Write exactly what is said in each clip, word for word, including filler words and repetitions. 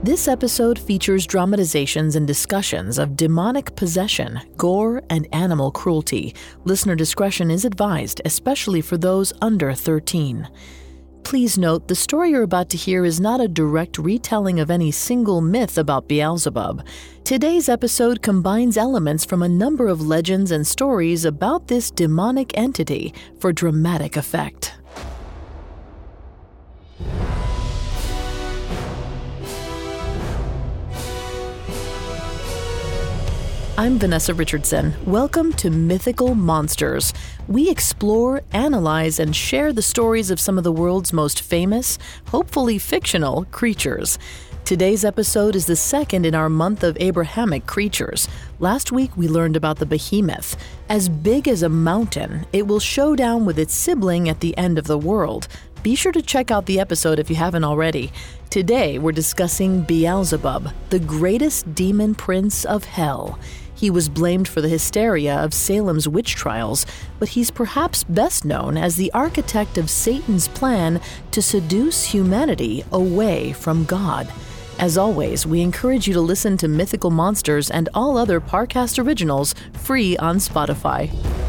This episode features dramatizations and discussions of demonic possession, gore, and animal cruelty. Listener discretion is advised, especially for those under thirteen. Please note, the story you're about to hear is not a direct retelling of any single myth about Beelzebub. Today's episode combines elements from a number of legends and stories about this demonic entity for dramatic effect. I'm Vanessa Richardson. Welcome to Mythical Monsters. We explore, analyze, and share the stories of some of the world's most famous, hopefully fictional, creatures. Today's episode is the second in our month of Abrahamic creatures. Last week we learned about the behemoth. As big as a mountain, it will show down with its sibling at the end of the world. Be sure to check out the episode if you haven't already. Today we're discussing Beelzebub, the greatest demon prince of hell. He was blamed for the hysteria of Salem's witch trials, but he's perhaps best known as the architect of Satan's plan to seduce humanity away from God. As always, we encourage you to listen to Mythical Monsters and all other Parcast originals free on Spotify.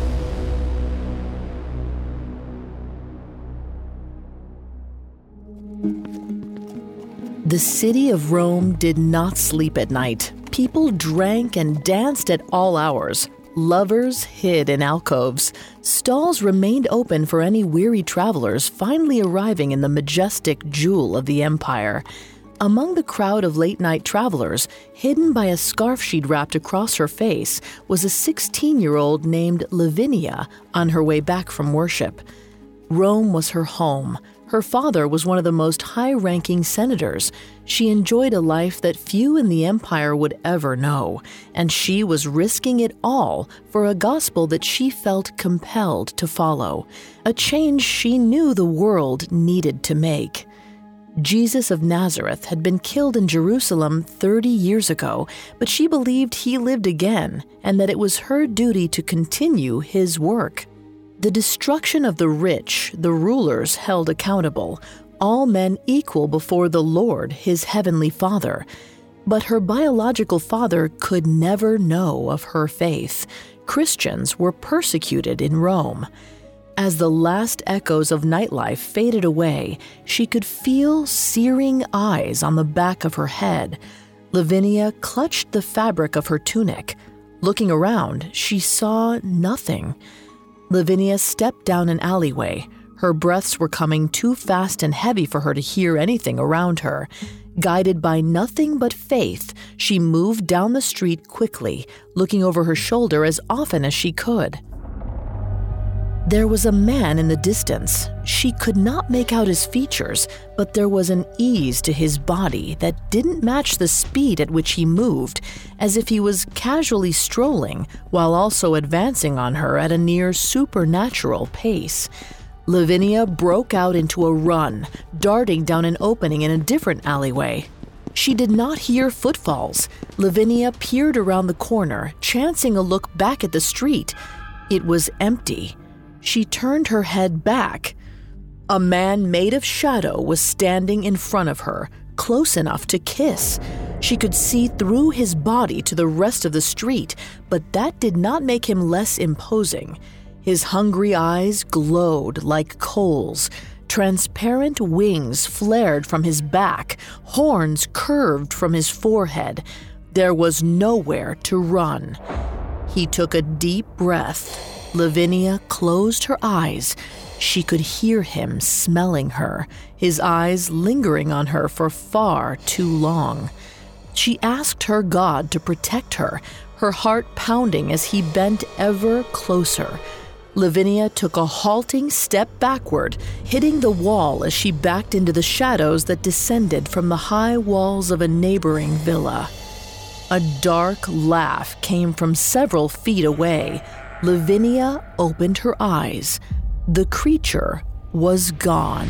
The city of Rome did not sleep at night. People drank and danced at all hours. Lovers hid in alcoves. Stalls remained open for any weary travelers finally arriving in the majestic jewel of the empire. Among the crowd of late-night travelers, hidden by a scarf she'd wrapped across her face, was a sixteen-year-old named Lavinia on her way back from worship. Rome was her home. Her father was one of the most high-ranking senators. She enjoyed a life that few in the empire would ever know, and she was risking it all for a gospel that she felt compelled to follow, a change she knew the world needed to make. Jesus of Nazareth had been killed in Jerusalem thirty years ago, but she believed he lived again and that it was her duty to continue his work. The destruction of the rich, the rulers held accountable, all men equal before the Lord, his heavenly Father. But her biological father could never know of her faith. Christians were persecuted in Rome. As the last echoes of nightlife faded away, she could feel searing eyes on the back of her head. Lavinia clutched the fabric of her tunic. Looking around, she saw nothing. Lavinia stepped down an alleyway. Her breaths were coming too fast and heavy for her to hear anything around her. Guided by nothing but faith, she moved down the street quickly, looking over her shoulder as often as she could. There was a man in the distance. She could not make out his features, but there was an ease to his body that didn't match the speed at which he moved, as if he was casually strolling while also advancing on her at a near supernatural pace. Lavinia broke out into a run, darting down an opening in a different alleyway. She did not hear footfalls. Lavinia peered around the corner, chancing a look back at the street. It was empty. She turned her head back. A man made of shadow was standing in front of her, close enough to kiss. She could see through his body to the rest of the street, but that did not make him less imposing. His hungry eyes glowed like coals. Transparent wings flared from his back, horns curved from his forehead. There was nowhere to run. He took a deep breath. Lavinia closed her eyes. She could hear him smelling her, his eyes lingering on her for far too long. She asked her God to protect her, her heart pounding as he bent ever closer. Lavinia took a halting step backward, hitting the wall as she backed into the shadows that descended from the high walls of a neighboring villa. A dark laugh came from several feet away. Lavinia opened her eyes. The creature was gone.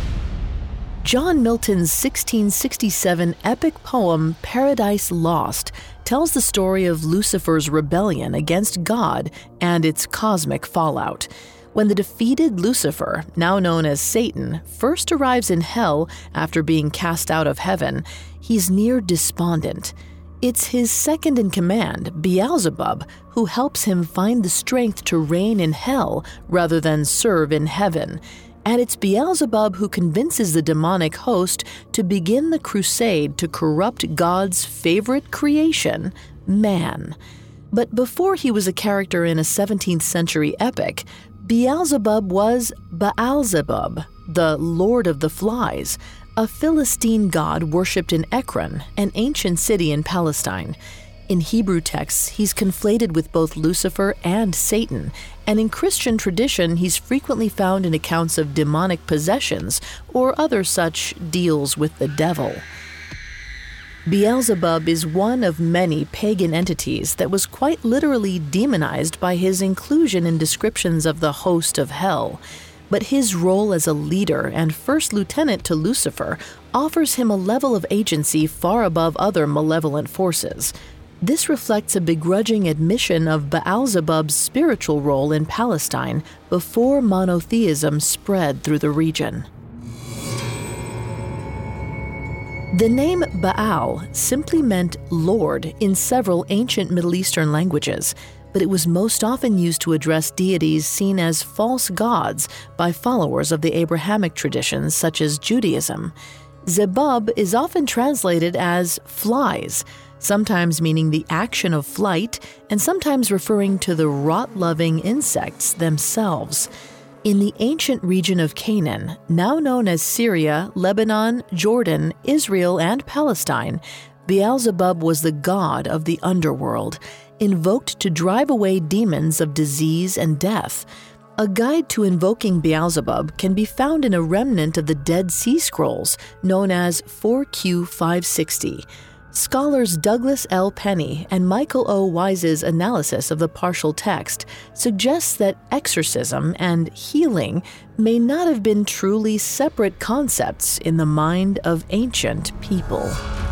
John Milton's sixteen sixty-seven epic poem Paradise Lost tells the story of Lucifer's rebellion against God and its cosmic fallout. When the defeated Lucifer, now known as Satan, first arrives in hell after being cast out of heaven, he's near despondent. It's his second in command, Beelzebub, who helps him find the strength to reign in hell rather than serve in heaven. And it's Beelzebub who convinces the demonic host to begin the crusade to corrupt God's favorite creation, man. But before he was a character in a seventeenth century epic, Beelzebub was Baalzebub, the Lord of the Flies, a Philistine god worshipped in Ekron, an ancient city in Palestine. In Hebrew texts, he's conflated with both Lucifer and Satan, and in Christian tradition, he's frequently found in accounts of demonic possessions or other such deals with the devil. Beelzebub is one of many pagan entities that was quite literally demonized by his inclusion in descriptions of the host of hell. But his role as a leader and first lieutenant to Lucifer offers him a level of agency far above other malevolent forces. This reflects a begrudging admission of Baalzebub's spiritual role in Palestine before monotheism spread through the region. The name Baal simply meant Lord in several ancient Middle Eastern languages, but it was most often used to address deities seen as false gods by followers of the Abrahamic traditions such as Judaism. Zebub is often translated as flies, sometimes meaning the action of flight and sometimes referring to the rot-loving insects themselves. In the ancient region of Canaan, now known as Syria, Lebanon, Jordan, Israel, and Palestine, Beelzebub was the god of the underworld, invoked to drive away demons of disease and death. A guide to invoking Beelzebub can be found in a remnant of the Dead Sea Scrolls, known as four Q five sixty. Scholars Douglas L. Penny and Michael O. Wise's analysis of the partial text suggests that exorcism and healing may not have been truly separate concepts in the mind of ancient people.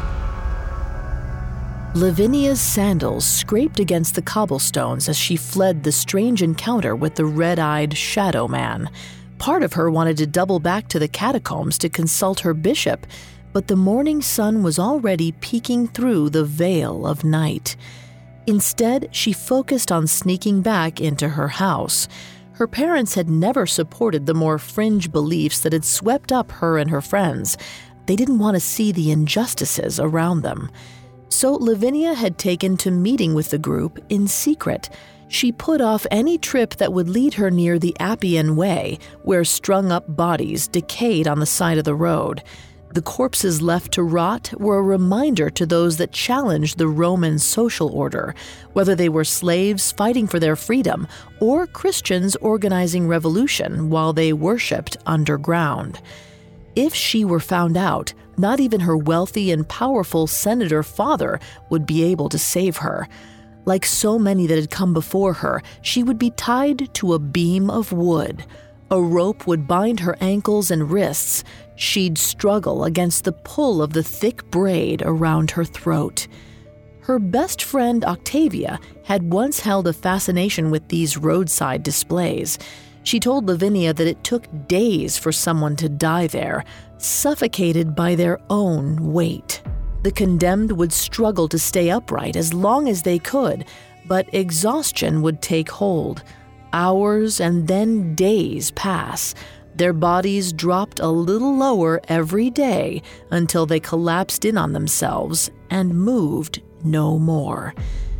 Lavinia's sandals scraped against the cobblestones as she fled the strange encounter with the red-eyed shadow man. Part of her wanted to double back to the catacombs to consult her bishop, but the morning sun was already peeking through the veil of night. Instead, she focused on sneaking back into her house. Her parents had never supported the more fringe beliefs that had swept up her and her friends. They didn't want to see the injustices around them. So Lavinia had taken to meeting with the group in secret. She put off any trip that would lead her near the Appian Way, where strung-up bodies decayed on the side of the road. The corpses left to rot were a reminder to those that challenged the Roman social order, whether they were slaves fighting for their freedom or Christians organizing revolution while they worshipped underground. If she were found out, not even her wealthy and powerful senator father would be able to save her. Like so many that had come before her, she would be tied to a beam of wood. A rope would bind her ankles and wrists. She'd struggle against the pull of the thick braid around her throat. Her best friend Octavia had once held a fascination with these roadside displays. She told Lavinia that it took days for someone to die there, suffocated by their own weight. The condemned would struggle to stay upright as long as they could, but exhaustion would take hold. Hours and then days pass. Their bodies dropped a little lower every day until they collapsed in on themselves and moved no more.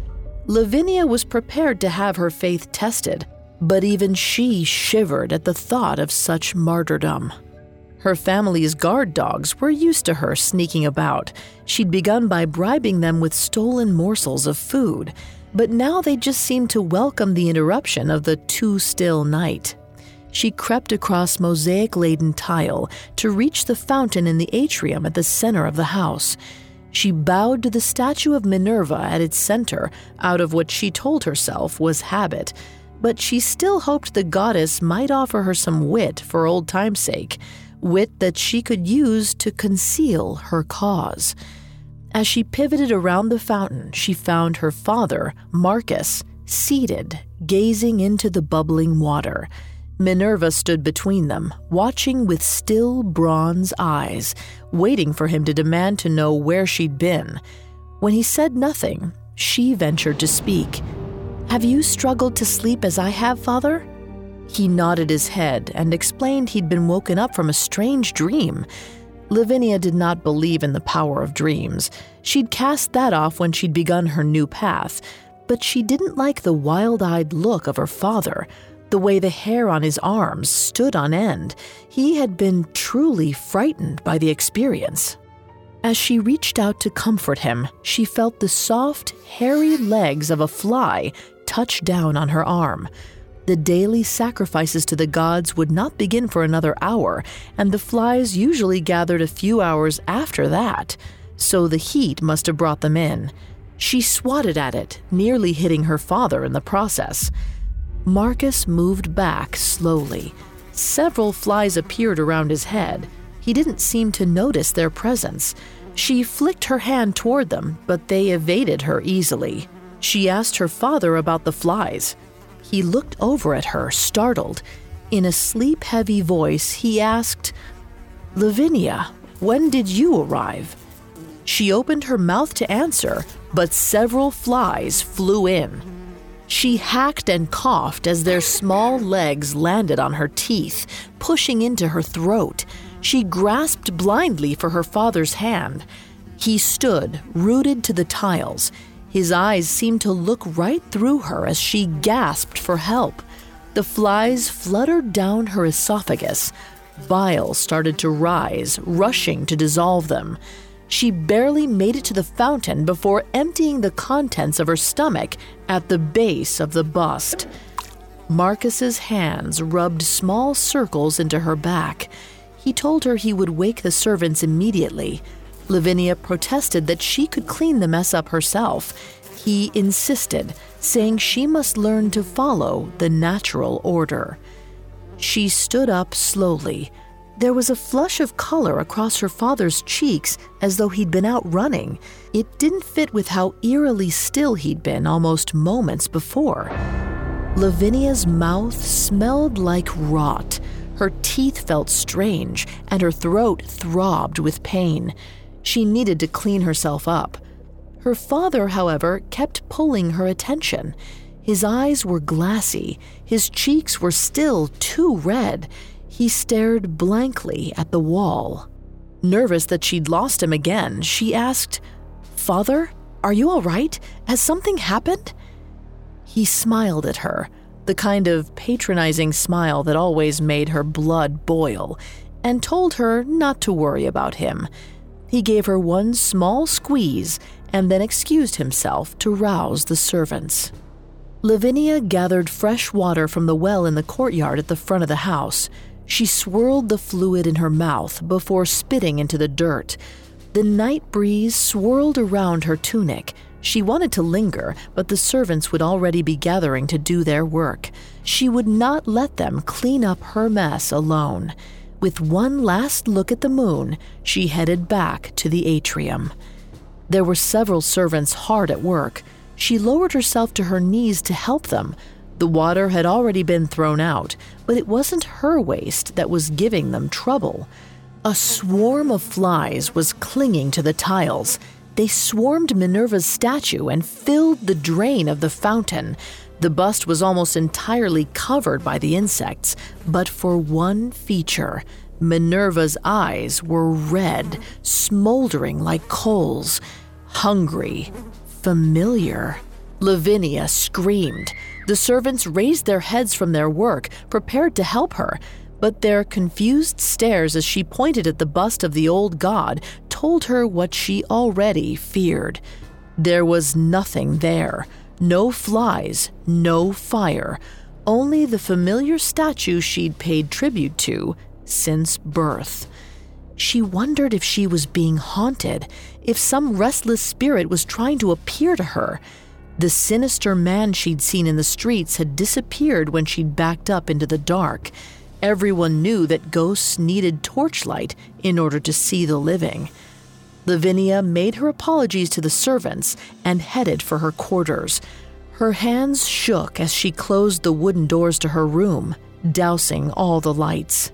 Lavinia was prepared to have her faith tested, but even she shivered at the thought of such martyrdom. Her family's guard dogs were used to her sneaking about. She'd begun by bribing them with stolen morsels of food, but now they just seemed to welcome the interruption of the too still night. She crept across mosaic-laden tile to reach the fountain in the atrium at the center of the house. She bowed to the statue of Minerva at its center out of what she told herself was habit, but she still hoped the goddess might offer her some wit for old time's sake, wit that she could use to conceal her cause. As she pivoted around the fountain, she found her father, Marcus, seated, gazing into the bubbling water. Minerva stood between them, watching with still bronze eyes, waiting for him to demand to know where she'd been. When he said nothing, she ventured to speak. "Have you struggled to sleep as I have, Father?" He nodded his head and explained he'd been woken up from a strange dream. Lavinia did not believe in the power of dreams. She'd cast that off when she'd begun her new path, but she didn't like the wild-eyed look of her father, the way the hair on his arms stood on end. He had been truly frightened by the experience. As she reached out to comfort him, she felt the soft, hairy legs of a fly touch down on her arm. The daily sacrifices to the gods would not begin for another hour, and the flies usually gathered a few hours after that, so the heat must have brought them in. She swatted at it, nearly hitting her father in the process. Marcus moved back slowly. Several flies appeared around his head. He didn't seem to notice their presence. She flicked her hand toward them, but they evaded her easily. She asked her father about the flies. He looked over at her, startled. In a sleep-heavy voice, he asked, "Lavinia, when did you arrive?" She opened her mouth to answer, but several flies flew in. She hacked and coughed as their small legs landed on her teeth, pushing into her throat. She grasped blindly for her father's hand. He stood, rooted to the tiles. His eyes seemed to look right through her as she gasped for help. The flies fluttered down her esophagus. Bile started to rise, rushing to dissolve them. She barely made it to the fountain before emptying the contents of her stomach at the base of the bust. Marcus's hands rubbed small circles into her back. He told her he would wake the servants immediately. Lavinia protested that she could clean the mess up herself. He insisted, saying she must learn to follow the natural order. She stood up slowly. There was a flush of color across her father's cheeks as though he'd been out running. It didn't fit with how eerily still he'd been almost moments before. Lavinia's mouth smelled like rot. Her teeth felt strange, and her throat throbbed with pain. She needed to clean herself up. Her father, however, kept pulling her attention. His eyes were glassy. His cheeks were still too red. He stared blankly at the wall. Nervous that she'd lost him again, she asked, "Father, are you all right? Has something happened?" He smiled at her, the kind of patronizing smile that always made her blood boil, and told her not to worry about him. He gave her one small squeeze and then excused himself to rouse the servants. Lavinia gathered fresh water from the well in the courtyard at the front of the house. She swirled the fluid in her mouth before spitting into the dirt. The night breeze swirled around her tunic. She wanted to linger, but the servants would already be gathering to do their work. She would not let them clean up her mess alone. With one last look at the moon, she headed back to the atrium. There were several servants hard at work. She lowered herself to her knees to help them. The water had already been thrown out, but it wasn't her waste that was giving them trouble. A swarm of flies was clinging to the tiles. They swarmed Minerva's statue and filled the drain of the fountain. The bust was almost entirely covered by the insects, but for one feature, Minerva's eyes were red, smoldering like coals. Hungry, familiar. Lavinia screamed. The servants raised their heads from their work, prepared to help her, but their confused stares as she pointed at the bust of the old god told her what she already feared. There was nothing there. No flies, no fire, only the familiar statue she'd paid tribute to since birth. She wondered if she was being haunted, if some restless spirit was trying to appear to her. The sinister man she'd seen in the streets had disappeared when she'd backed up into the dark. Everyone knew that ghosts needed torchlight in order to see the living. Lavinia made her apologies to the servants and headed for her quarters. Her hands shook as she closed the wooden doors to her room dousing all the lights.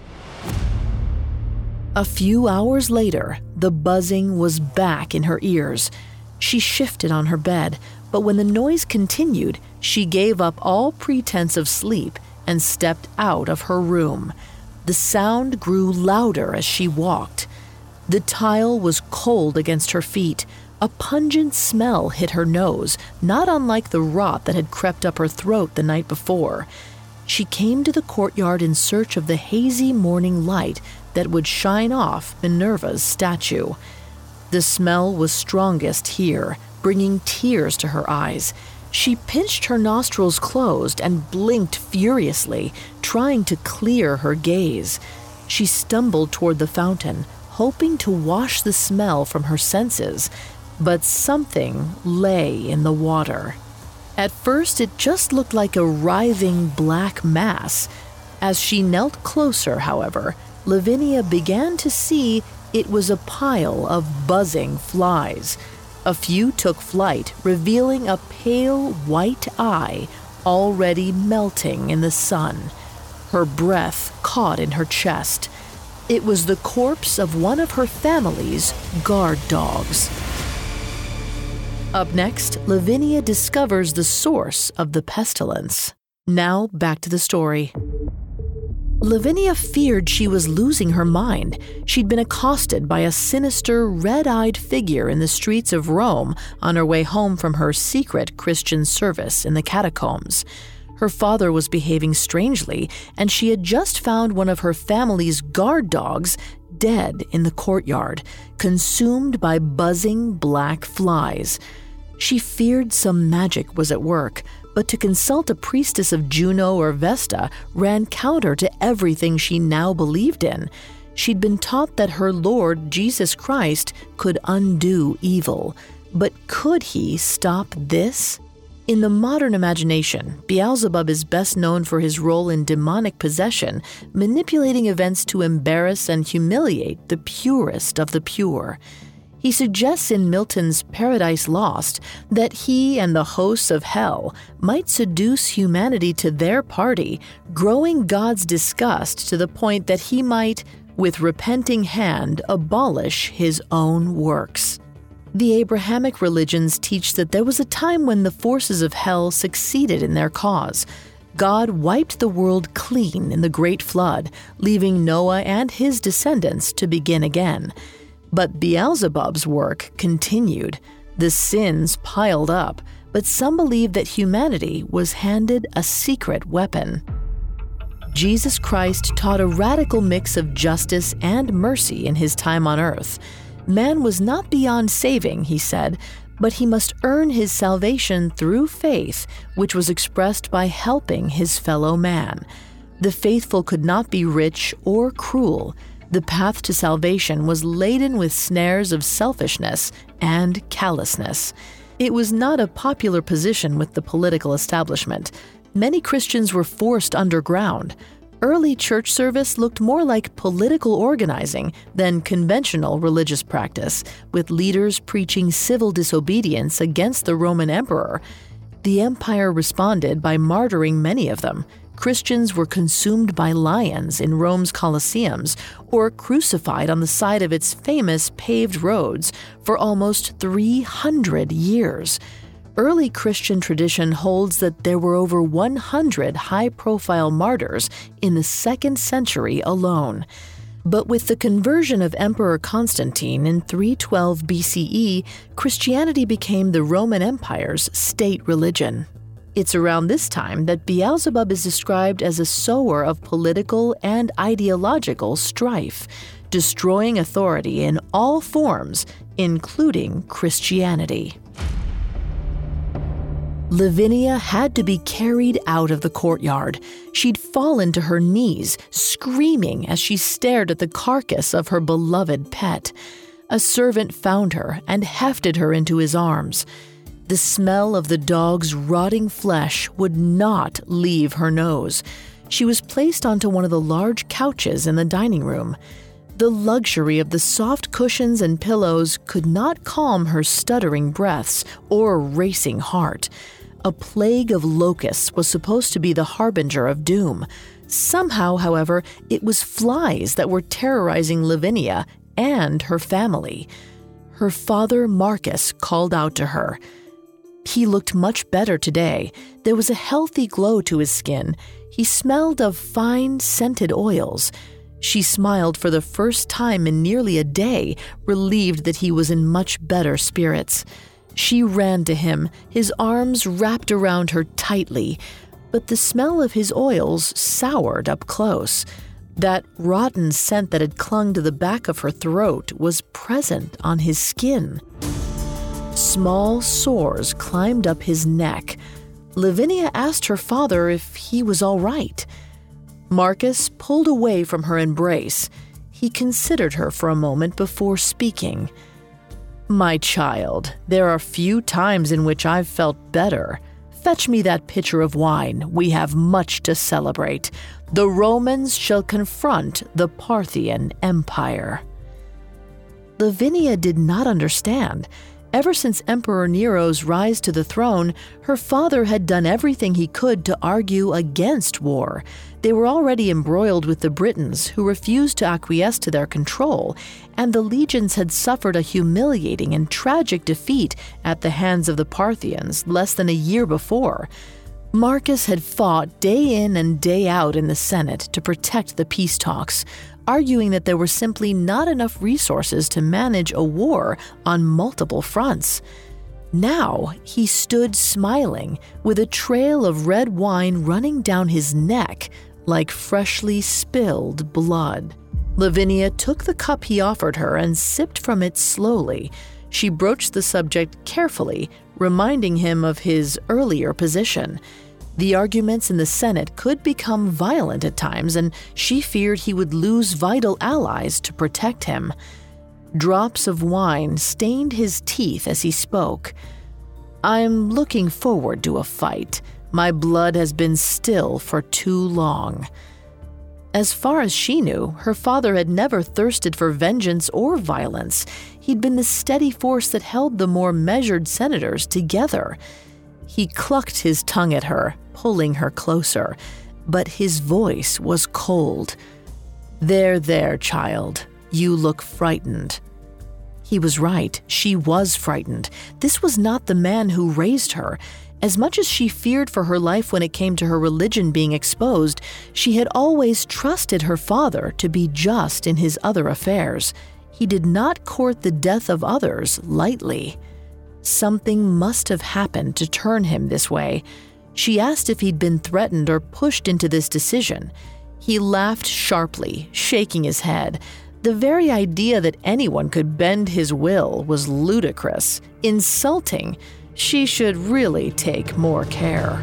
A few hours later, the buzzing was back in her ears. She shifted on her bed, but when the noise continued, she gave up all pretense of sleep and stepped out of her room. The sound grew louder as she walked. The tile was cold against her feet. A pungent smell hit her nose, not unlike the rot that had crept up her throat the night before. She came to the courtyard in search of the hazy morning light that would shine off Minerva's statue. The smell was strongest here, bringing tears to her eyes. She pinched her nostrils closed and blinked furiously, trying to clear her gaze. She stumbled toward the fountain, hoping to wash the smell from her senses, but something lay in the water. At first, it just looked like a writhing black mass. As she knelt closer, however, Lavinia began to see it was a pile of buzzing flies. A few took flight, revealing a pale white eye already melting in the sun. Her breath caught in her chest. It was the corpse of one of her family's guard dogs. Up next, Lavinia discovers the source of the pestilence. Now, back to the story. Lavinia feared she was losing her mind. She'd been accosted by a sinister, red-eyed figure in the streets of Rome on her way home from her secret Christian service in the catacombs. Her father was behaving strangely, and she had just found one of her family's guard dogs dead in the courtyard, consumed by buzzing black flies. She feared some magic was at work, but to consult a priestess of Juno or Vesta ran counter to everything she now believed in. She'd been taught that her Lord, Jesus Christ, could undo evil. But could he stop this? In the modern imagination, Beelzebub is best known for his role in demonic possession, manipulating events to embarrass and humiliate the purest of the pure. He suggests in Milton's Paradise Lost that he and the hosts of hell might seduce humanity to their party, growing God's disgust to the point that he might, with repenting hand, abolish his own works. The Abrahamic religions teach that there was a time when the forces of hell succeeded in their cause. God wiped the world clean in the Great Flood, leaving Noah and his descendants to begin again. But Beelzebub's work continued. The sins piled up, but some believe that humanity was handed a secret weapon. Jesus Christ taught a radical mix of justice and mercy in his time on earth. Man was not beyond saving, he said, but he must earn his salvation through faith, which was expressed by helping his fellow man. The faithful could not be rich or cruel. The path to salvation was laden with snares of selfishness and callousness. It was not a popular position with the political establishment. Many Christians were forced underground. Early church service looked more like political organizing than conventional religious practice, with leaders preaching civil disobedience against the Roman emperor. The empire responded by martyring many of them. Christians were consumed by lions in Rome's Colosseums or crucified on the side of its famous paved roads for almost three hundred years. Early Christian tradition holds that there were over one hundred high-profile martyrs in the second century alone. But with the conversion of Emperor Constantine in three twelve B C E, Christianity became the Roman Empire's state religion. It's around this time that Beelzebub is described as a sower of political and ideological strife, destroying authority in all forms, including Christianity. Lavinia had to be carried out of the courtyard. She'd fallen to her knees, screaming as she stared at the carcass of her beloved pet. A servant found her and hefted her into his arms. The smell of the dog's rotting flesh would not leave her nose. She was placed onto one of the large couches in the dining room. The luxury of the soft cushions and pillows could not calm her stuttering breaths or racing heart. A plague of locusts was supposed to be the harbinger of doom. Somehow, however, it was flies that were terrorizing Lavinia and her family. Her father, Marcus, called out to her. He looked much better today. There was a healthy glow to his skin. He smelled of fine, scented oils. She smiled for the first time in nearly a day, relieved that he was in much better spirits. She ran to him, his arms wrapped around her tightly, but the smell of his oils soured up close. That rotten scent that had clung to the back of her throat was present on his skin. Small sores climbed up his neck. Lavinia asked her father if he was all right. Marcus pulled away from her embrace. He considered her for a moment before speaking. "My child, there are few times in which I've felt better. Fetch me that pitcher of wine. We have much to celebrate. The Romans shall confront the Parthian Empire." Lavinia did not understand. Ever since Emperor Nero's rise to the throne, her father had done everything he could to argue against war. They were already embroiled with the Britons, who refused to acquiesce to their control, and the legions had suffered a humiliating and tragic defeat at the hands of the Parthians less than a year before. Marcus had fought day in and day out in the Senate to protect the peace talks, arguing that there were simply not enough resources to manage a war on multiple fronts. Now he stood smiling, with a trail of red wine running down his neck like freshly spilled blood. Lavinia took the cup he offered her and sipped from it slowly. She broached the subject carefully, reminding him of his earlier position. The arguments in the Senate could become violent at times, and she feared he would lose vital allies to protect him. Drops of wine stained his teeth as he spoke. "I'm looking forward to a fight. My blood has been still for too long." As far as she knew, her father had never thirsted for vengeance or violence. He'd been the steady force that held the more measured senators together. He clucked his tongue at her, pulling her closer, but his voice was cold. "There, there, child. You look frightened." He was right. She was frightened. This was not the man who raised her. As much as she feared for her life when it came to her religion being exposed, she had always trusted her father to be just in his other affairs. He did not court the death of others lightly. Something must have happened to turn him this way. She asked if he'd been threatened or pushed into this decision. He laughed sharply, shaking his head. The very idea that anyone could bend his will was ludicrous, insulting. She should really take more care.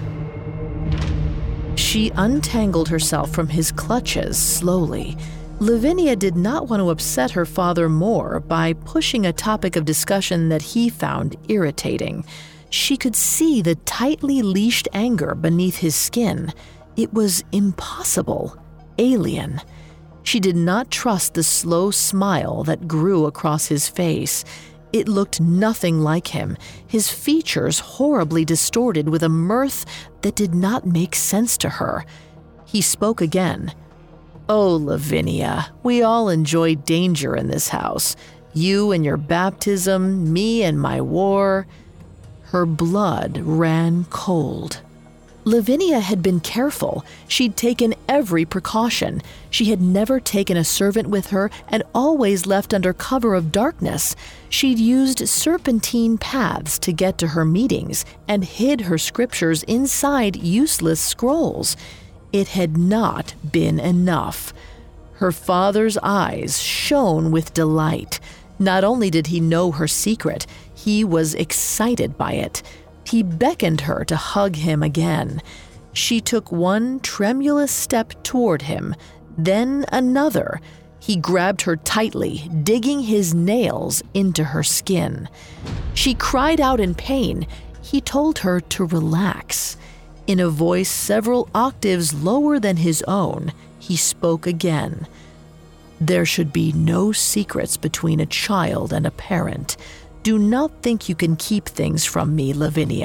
She untangled herself from his clutches slowly. Lavinia did not want to upset her father more by pushing a topic of discussion that he found irritating. She could see the tightly leashed anger beneath his skin. It was impossible, alien. She did not trust the slow smile that grew across his face. It looked nothing like him, his features horribly distorted with a mirth that did not make sense to her. He spoke again. "Oh, Lavinia, we all enjoy danger in this house. You and your baptism, me and my war." Her blood ran cold. Lavinia had been careful. She'd taken every precaution. She had never taken a servant with her and always left under cover of darkness. She'd used serpentine paths to get to her meetings and hid her scriptures inside useless scrolls. It had not been enough. Her father's eyes shone with delight. Not only did he know her secret, he was excited by it. He beckoned her to hug him again. She took one tremulous step toward him, then another. He grabbed her tightly, digging his nails into her skin. She cried out in pain. He told her to relax. In a voice several octaves lower than his own, he spoke again. "There should be no secrets between a child and a parent. Do not think you can keep things from me, Lavinia.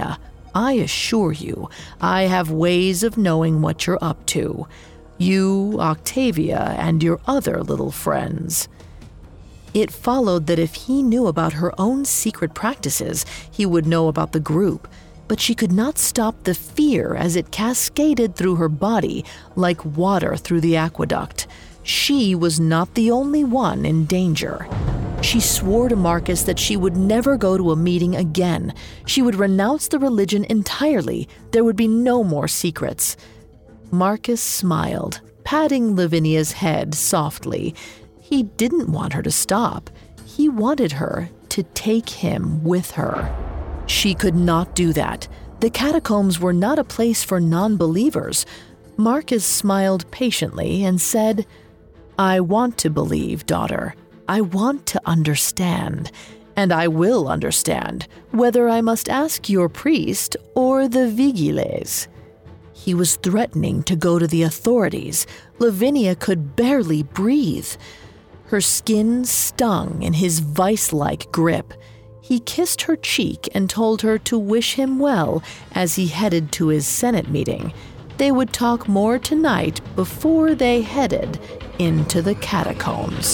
I assure you, I have ways of knowing what you're up to. You, Octavia, and your other little friends." It followed that if he knew about her own secret practices, he would know about the group, but she could not stop the fear as it cascaded through her body like water through the aqueduct. She was not the only one in danger. She swore to Marcus that she would never go to a meeting again. She would renounce the religion entirely. There would be no more secrets. Marcus smiled, patting Lavinia's head softly. He didn't want her to stop. He wanted her to take him with her. She could not do that. The catacombs were not a place for non-believers. Marcus smiled patiently and said, "I want to believe, daughter. I want to understand. And I will understand, whether I must ask your priest or the vigiles." He was threatening to go to the authorities. Lavinia could barely breathe. Her skin stung in his vice-like grip. He kissed her cheek and told her to wish him well as he headed to his Senate meeting. They would talk more tonight before they headed into the catacombs.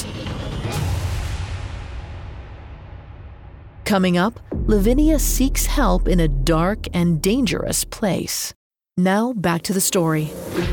Coming up, Lavinia seeks help in a dark and dangerous place. Now back to the story.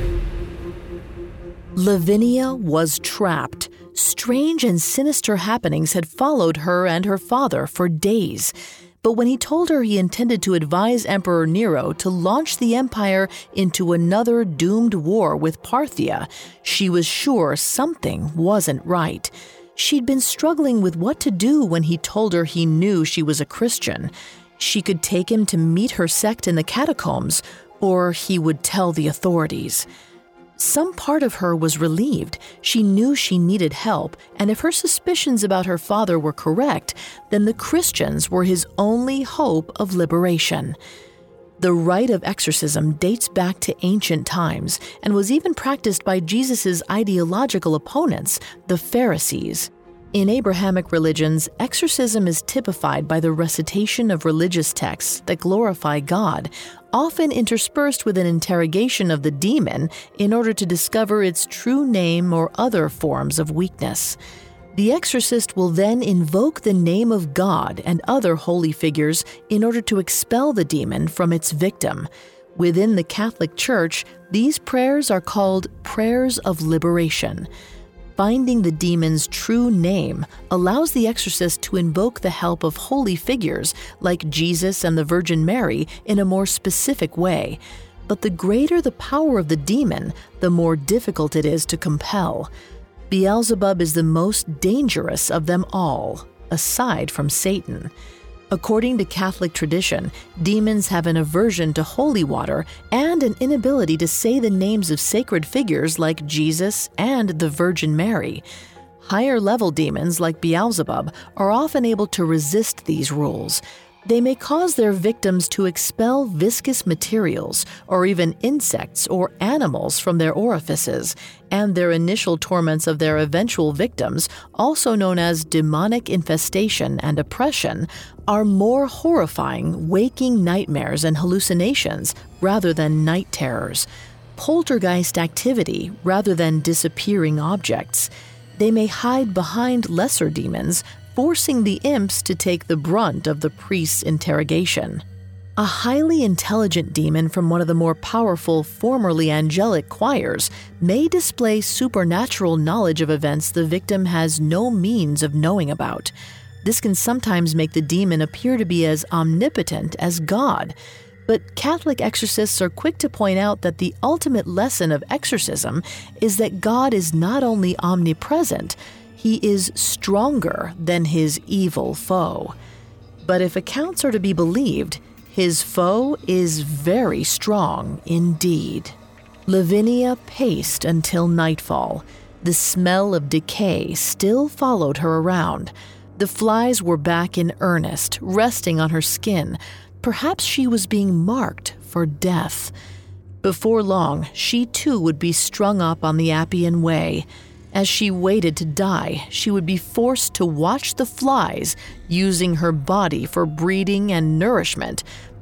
Lavinia was trapped. Strange and sinister happenings had followed her and her father for days. But when he told her he intended to advise Emperor Nero to launch the empire into another doomed war with Parthia, she was sure something wasn't right. She'd been struggling with what to do when he told her he knew she was a Christian. She could take him to meet her sect in the catacombs, or he would tell the authorities. Some part of her was relieved. She knew she needed help, and if her suspicions about her father were correct, then the Christians were his only hope of liberation. The rite of exorcism dates back to ancient times and was even practiced by Jesus' ideological opponents, the Pharisees. In Abrahamic religions, exorcism is typified by the recitation of religious texts that glorify God, often interspersed with an interrogation of the demon in order to discover its true name or other forms of weakness. The exorcist will then invoke the name of God and other holy figures in order to expel the demon from its victim. Within the Catholic Church, these prayers are called prayers of liberation. Finding the demon's true name allows the exorcist to invoke the help of holy figures like Jesus and the Virgin Mary in a more specific way. But the greater the power of the demon, the more difficult it is to compel. Beelzebub is the most dangerous of them all, aside from Satan. According to Catholic tradition, demons have an aversion to holy water and an inability to say the names of sacred figures like Jesus and the Virgin Mary. Higher-level demons like Beelzebub are often able to resist these rules. They may cause their victims to expel viscous materials or even insects or animals from their orifices, and their initial torments of their eventual victims, also known as demonic infestation and oppression, are more horrifying waking nightmares and hallucinations rather than night terrors. Poltergeist activity rather than disappearing objects. They may hide behind lesser demons, forcing the imps to take the brunt of the priest's interrogation. A highly intelligent demon from one of the more powerful, formerly angelic choirs may display supernatural knowledge of events the victim has no means of knowing about. This can sometimes make the demon appear to be as omnipotent as God. But Catholic exorcists are quick to point out that the ultimate lesson of exorcism is that God is not only omnipresent, he is stronger than his evil foe. But if accounts are to be believed, his foe is very strong indeed. Lavinia paced until nightfall. The smell of decay still followed her around. The flies were back in earnest, resting on her skin. Perhaps she was being marked for death. Before long, she too would be strung up on the Appian Way. As she waited to die, she would be forced to watch the flies, using her body for breeding and nourishment,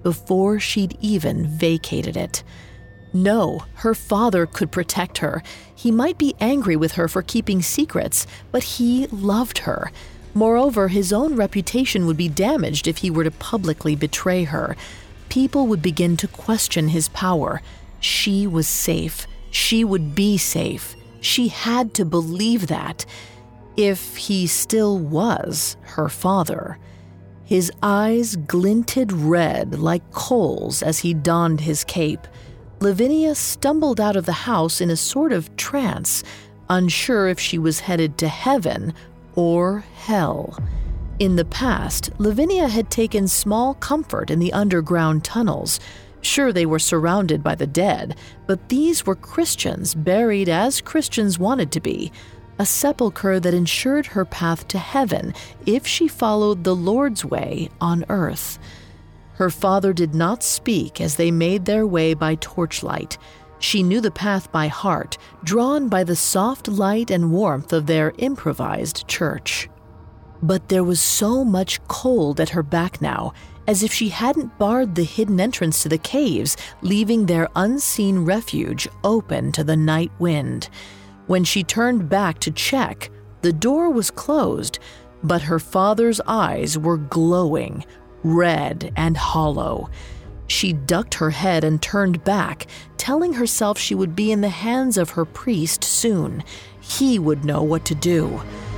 before she'd even vacated it. No, her father could protect her. He might be angry with her for keeping secrets, but he loved her. Moreover, his own reputation would be damaged if he were to publicly betray her. People would begin to question his power. She was safe. She would be safe. She had to believe that, if he still was her father. His eyes glinted red like coals as he donned his cape. Lavinia stumbled out of the house in a sort of trance, unsure if she was headed to heaven or hell. In the past, Lavinia had taken small comfort in the underground tunnels. Sure, they were surrounded by the dead, but these were Christians buried as Christians wanted to be, a sepulchre that ensured her path to heaven if she followed the Lord's way on earth. Her father did not speak as they made their way by torchlight. She knew the path by heart, drawn by the soft light and warmth of their improvised church. But there was so much cold at her back now, as if she hadn't barred the hidden entrance to the caves, leaving their unseen refuge open to the night wind. When she turned back to check, the door was closed, but her father's eyes were glowing, red and hollow. She ducked her head and turned back, telling herself she would be in the hands of her priest soon. He would know what to do.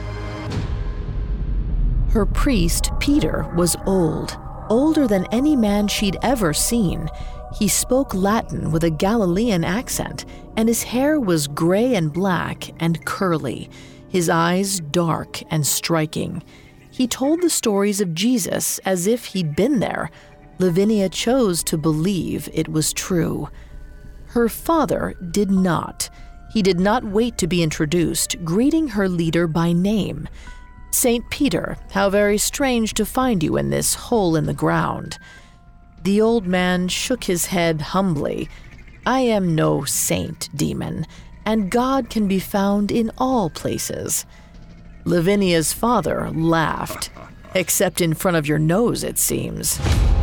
Her priest, Peter, was old, older than any man she'd ever seen. He spoke Latin with a Galilean accent, and his hair was gray and black and curly, his eyes dark and striking. He told the stories of Jesus as if he'd been there. Lavinia chose to believe it was true. Her father did not. He did not wait to be introduced, greeting her leader by name. "Saint Peter, how very strange to find you in this hole in the ground." The old man shook his head humbly. "I am no saint, demon, and God can be found in all places." Lavinia's father laughed. "Except in front of your nose, it seems."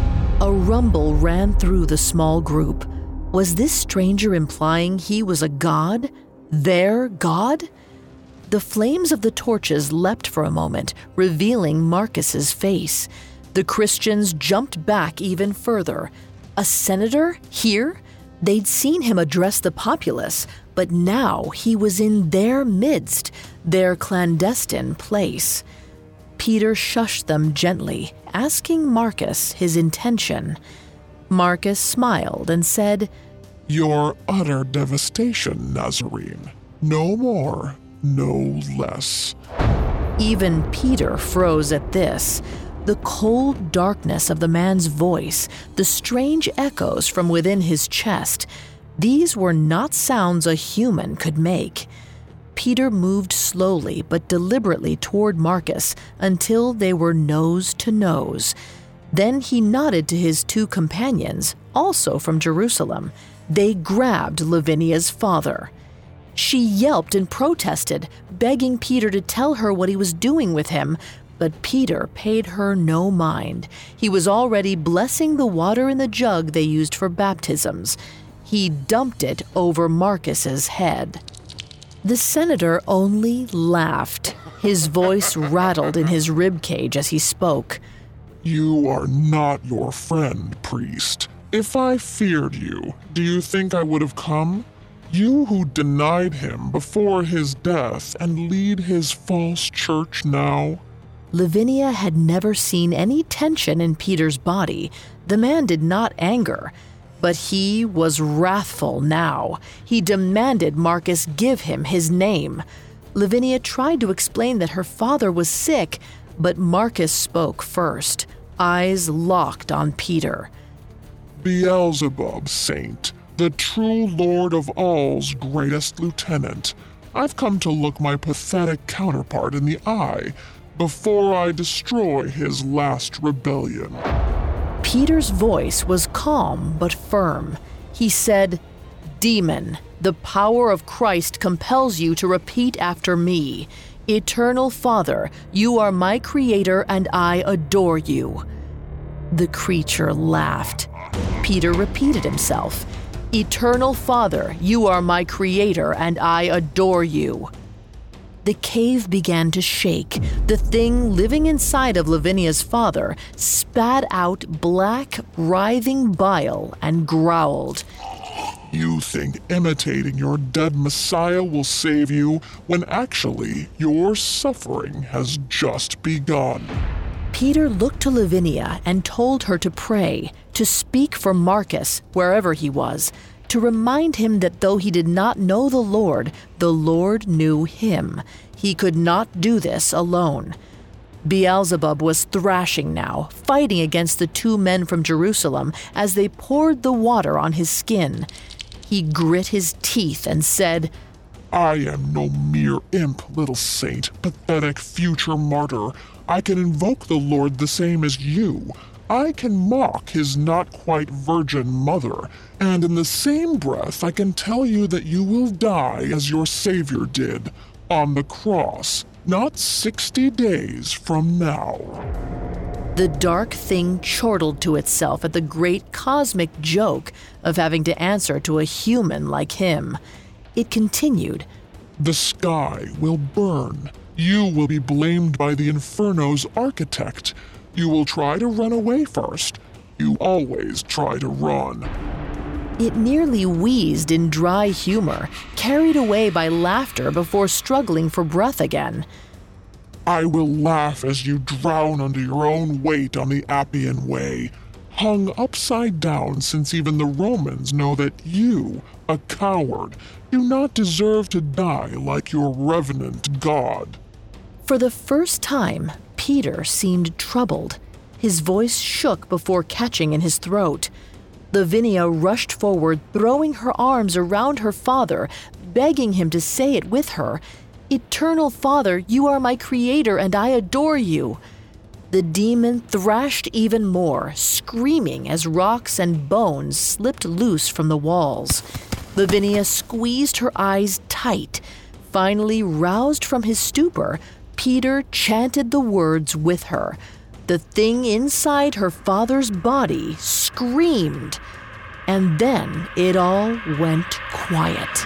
A rumble ran through the small group. Was this stranger implying he was a god? Their god? The flames of the torches leapt for a moment, revealing Marcus's face. The Christians jumped back even further. A senator? Here? They'd seen him address the populace, but now he was in their midst, their clandestine place. Peter shushed them gently, asking Marcus his intention. Marcus smiled and said, "Your utter devastation, Nazarene. No more, no less." Even Peter froze at this. The cold darkness of the man's voice, the strange echoes from within his chest, these were not sounds a human could make. Peter moved slowly but deliberately toward Marcus until they were nose to nose. Then he nodded to his two companions, also from Jerusalem. They grabbed Lavinia's father. She yelped and protested, begging Peter to tell her what he was doing with him, but Peter paid her no mind. He was already blessing the water in the jug they used for baptisms. He dumped it over Marcus's head. The senator only laughed. His voice rattled in his ribcage as he spoke. "You are not your friend, priest. If I feared you, do you think I would have come? You who denied him before his death and lead his false church now?" Lavinia had never seen any tension in Peter's body. The man did not anger, but he was wrathful now. He demanded Marcus give him his name. Lavinia tried to explain that her father was sick, but Marcus spoke first, eyes locked on Peter. "Beelzebub, saint, the true lord of all's greatest lieutenant. I've come to look my pathetic counterpart in the eye before I destroy his last rebellion." Peter's voice was calm but firm. He said, "Demon, the power of Christ compels you to repeat after me. Eternal Father, you are my creator and I adore you." The creature laughed. Peter repeated himself. "Eternal Father, you are my creator, and I adore you." The cave began to shake. The thing living inside of Lavinia's father spat out black, writhing bile and growled. "You think imitating your dead Messiah will save you, when actually your suffering has just begun." Peter looked to Lavinia and told her to pray, to speak for Marcus, wherever he was, to remind him that though he did not know the Lord, the Lord knew him. He could not do this alone. Beelzebub was thrashing now, fighting against the two men from Jerusalem as they poured the water on his skin. He grit his teeth and said, "I am no mere imp, little saint, pathetic future martyr. I can invoke the Lord the same as you. I can mock his not-quite-virgin mother, and in the same breath I can tell you that you will die as your Savior did, on the cross, not sixty days from now." The dark thing chortled to itself at the great cosmic joke of having to answer to a human like him. It continued, "The sky will burn. You will be blamed by the Inferno's architect. You will try to run away first. You always try to run." It nearly wheezed in dry humor, carried away by laughter before struggling for breath again. "I will laugh as you drown under your own weight on the Appian Way, hung upside down, since even the Romans know that you, a coward, do not deserve to die like your revenant god." For the first time, Peter seemed troubled. His voice shook before catching in his throat. Lavinia rushed forward, throwing her arms around her father, begging him to say it with her. "Eternal Father, you are my creator, and I adore you." The demon thrashed even more, screaming as rocks and bones slipped loose from the walls. Lavinia squeezed her eyes tight. Finally roused from his stupor, Peter chanted the words with her. The thing inside her father's body screamed, and then it all went quiet.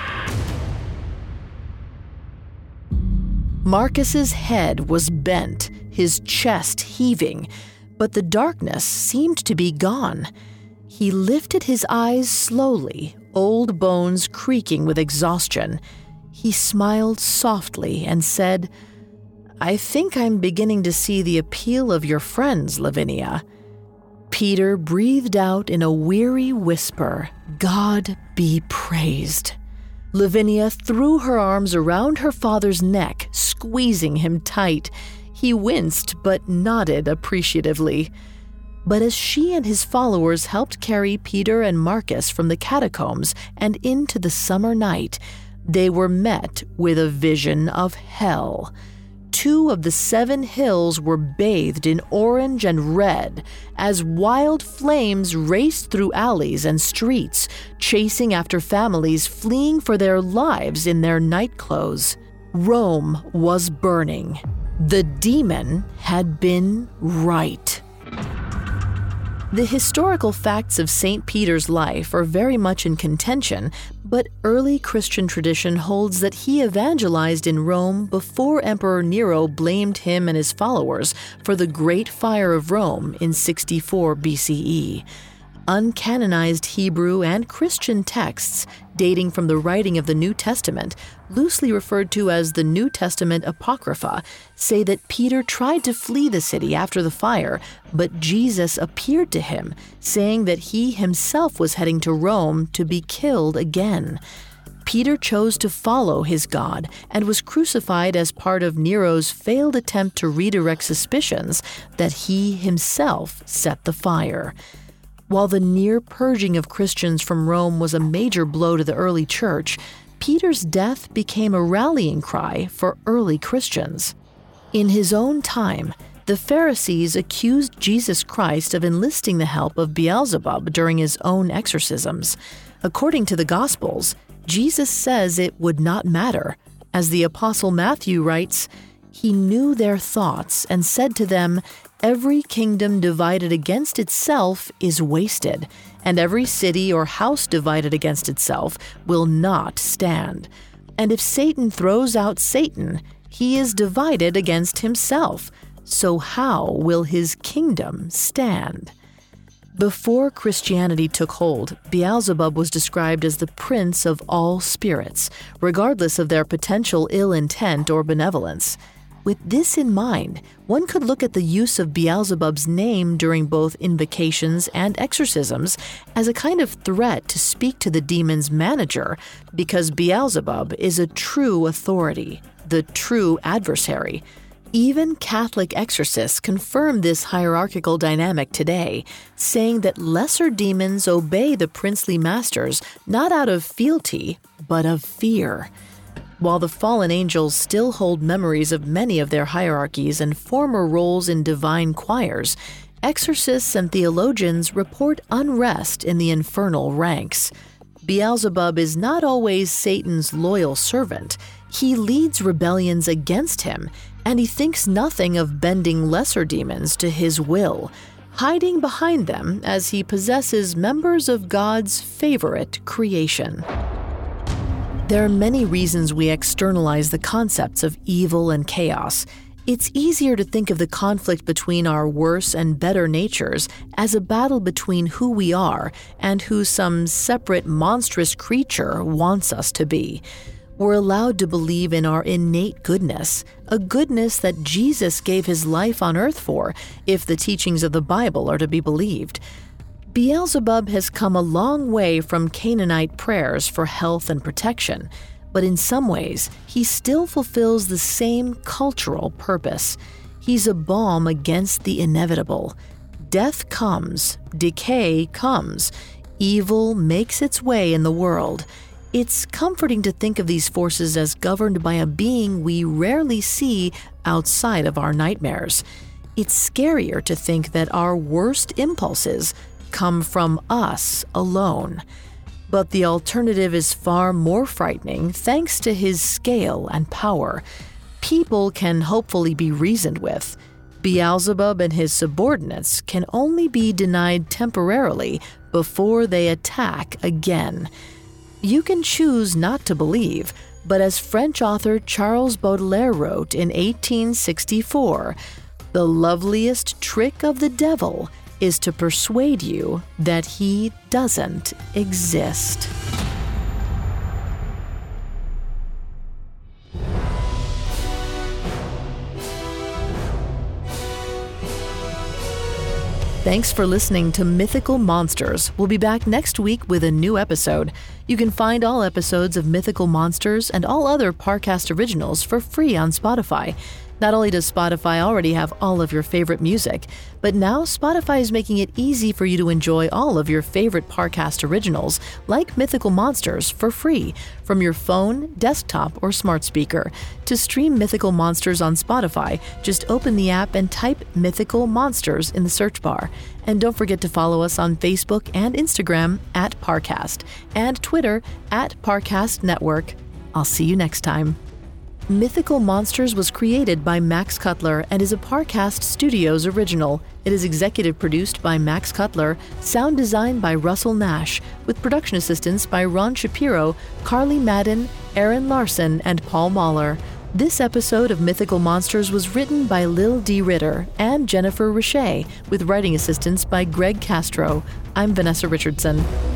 Marcus's head was bent, his chest heaving, but the darkness seemed to be gone. He lifted his eyes slowly, old bones creaking with exhaustion. He smiled softly and said, "I think I'm beginning to see the appeal of your friends, Lavinia." Peter breathed out in a weary whisper, "God be praised." Lavinia threw her arms around her father's neck, squeezing him tight. He winced but nodded appreciatively. But as she and his followers helped carry Peter and Marcus from the catacombs and into the summer night, they were met with a vision of hell. Two of the seven hills were bathed in orange and red as wild flames raced through alleys and streets, chasing after families fleeing for their lives in their night clothes. Rome was burning. The demon had been right. The historical facts of Saint Peter's life are very much in contention, but early Christian tradition holds that he evangelized in Rome before Emperor Nero blamed him and his followers for the Great Fire of Rome in sixty-four B C E. Uncanonized Hebrew and Christian texts dating from the writing of the New Testament, loosely referred to as the New Testament Apocrypha, say that Peter tried to flee the city after the fire, but Jesus appeared to him, saying that he himself was heading to Rome to be killed again. Peter chose to follow his God and was crucified as part of Nero's failed attempt to redirect suspicions that he himself set the fire. While the near purging of Christians from Rome was a major blow to the early church, Peter's death became a rallying cry for early Christians. In his own time, the Pharisees accused Jesus Christ of enlisting the help of Beelzebub during his own exorcisms. According to the Gospels, Jesus says it would not matter. As the Apostle Matthew writes, "He knew their thoughts and said to them, every kingdom divided against itself is wasted, and every city or house divided against itself will not stand. And if Satan throws out Satan, he is divided against himself. So how will his kingdom stand? Before Christianity took hold, Beelzebub was described as the prince of all spirits, regardless of their potential ill intent or benevolence. With this in mind, one could look at the use of Beelzebub's name during both invocations and exorcisms as a kind of threat to speak to the demon's manager, because Beelzebub is a true authority, the true adversary. Even Catholic exorcists confirm this hierarchical dynamic today, saying that lesser demons obey the princely masters not out of fealty, but of fear. While the fallen angels still hold memories of many of their hierarchies and former roles in divine choirs, exorcists and theologians report unrest in the infernal ranks. Beelzebub is not always Satan's loyal servant. He leads rebellions against him, and he thinks nothing of bending lesser demons to his will, hiding behind them as he possesses members of God's favorite creation. There are many reasons we externalize the concepts of evil and chaos. It's easier to think of the conflict between our worse and better natures as a battle between who we are and who some separate monstrous creature wants us to be. We're allowed to believe in our innate goodness, a goodness that Jesus gave his life on earth for, if the teachings of the Bible are to be believed. Beelzebub has come a long way from Canaanite prayers for health and protection, but in some ways, he still fulfills the same cultural purpose. He's a balm against the inevitable. Death comes, decay comes, evil makes its way in the world. It's comforting to think of these forces as governed by a being we rarely see outside of our nightmares. It's scarier to think that our worst impulses come from us alone. But the alternative is far more frightening thanks to his scale and power. People can hopefully be reasoned with. Beelzebub and his subordinates can only be denied temporarily before they attack again. You can choose not to believe, but as French author Charles Baudelaire wrote in eighteen sixty-four, the loveliest trick of the devil is to persuade you that he doesn't exist. Thanks for listening to Mythical Monsters. We'll be back next week with a new episode. You can find all episodes of Mythical Monsters and all other Parcast originals for free on Spotify. Not only does Spotify already have all of your favorite music, but now Spotify is making it easy for you to enjoy all of your favorite Parcast originals, like Mythical Monsters, for free from your phone, desktop, or smart speaker. To stream Mythical Monsters on Spotify, just open the app and type Mythical Monsters in the search bar. And don't forget to follow us on Facebook and Instagram at Parcast, and Twitter at Parcast Network. I'll see you next time. Mythical Monsters was created by Max Cutler and is a Parcast Studios original. It is executive produced by Max Cutler, sound designed by Russell Nash, with production assistance by Ron Shapiro, Carly Madden, Aaron Larson, and Paul Mahler. This episode of Mythical Monsters was written by Lil D. Ritter and Jennifer Richey, with writing assistance by Greg Castro. I'm Vanessa Richardson.